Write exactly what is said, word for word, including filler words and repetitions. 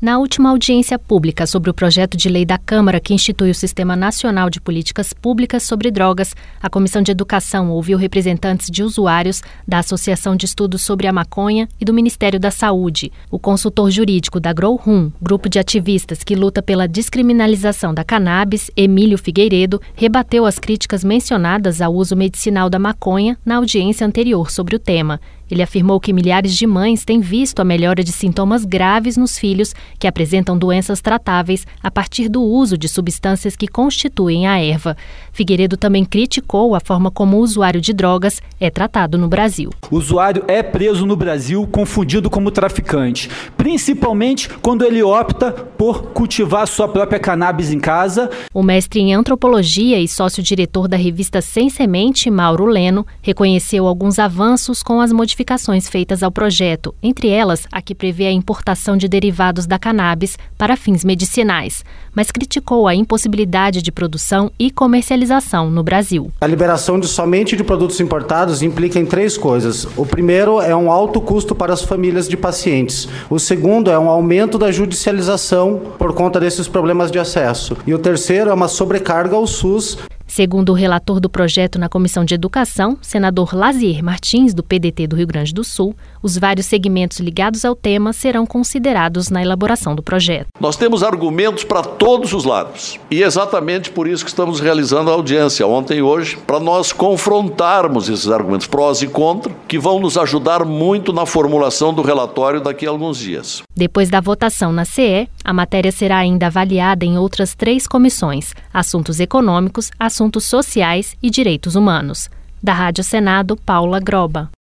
Na última audiência pública sobre o projeto de lei da Câmara que institui o Sistema Nacional de Políticas Públicas sobre Drogas, a Comissão de Educação ouviu representantes de usuários da Associação de Estudos sobre a Maconha e do Ministério da Saúde. O consultor jurídico da GrowRoom, grupo de ativistas que luta pela descriminalização da cannabis, Emílio Figueiredo, rebateu as críticas mencionadas ao uso medicinal da maconha na audiência anterior sobre o tema. Ele afirmou que milhares de mães têm visto a melhora de sintomas graves nos filhos que apresentam doenças tratáveis a partir do uso de substâncias que constituem a erva. Figueiredo também criticou a forma como o usuário de drogas é tratado no Brasil. O usuário é preso no Brasil confundido como traficante, principalmente quando ele opta por cultivar sua própria cannabis em casa. O mestre em antropologia e sócio-diretor da revista Sem Semente, Mauro Leno, reconheceu alguns avanços com as modificações feitas ao projeto, entre elas a que prevê a importação de derivados da cannabis para fins medicinais, mas criticou a impossibilidade de produção e comercialização no Brasil. A liberação de somente de produtos importados implica em três coisas. O primeiro é um alto custo para as famílias de pacientes. O segundo é um aumento da judicialização por conta desses problemas de acesso. E o terceiro é uma sobrecarga ao SUS. Segundo o relator do projeto na Comissão de Educação, senador Lazier Martins, do P D T do Rio Grande do Sul, os vários segmentos ligados ao tema serão considerados na elaboração do projeto. Nós temos argumentos para todos os lados e é exatamente por isso que estamos realizando a audiência ontem e hoje, para nós confrontarmos esses argumentos prós e contra, que vão nos ajudar muito na formulação do relatório daqui a alguns dias. Depois da votação na C E, a matéria será ainda avaliada em outras três comissões: assuntos econômicos, assuntos sociais e direitos humanos. Da Rádio Senado, Paula Groba.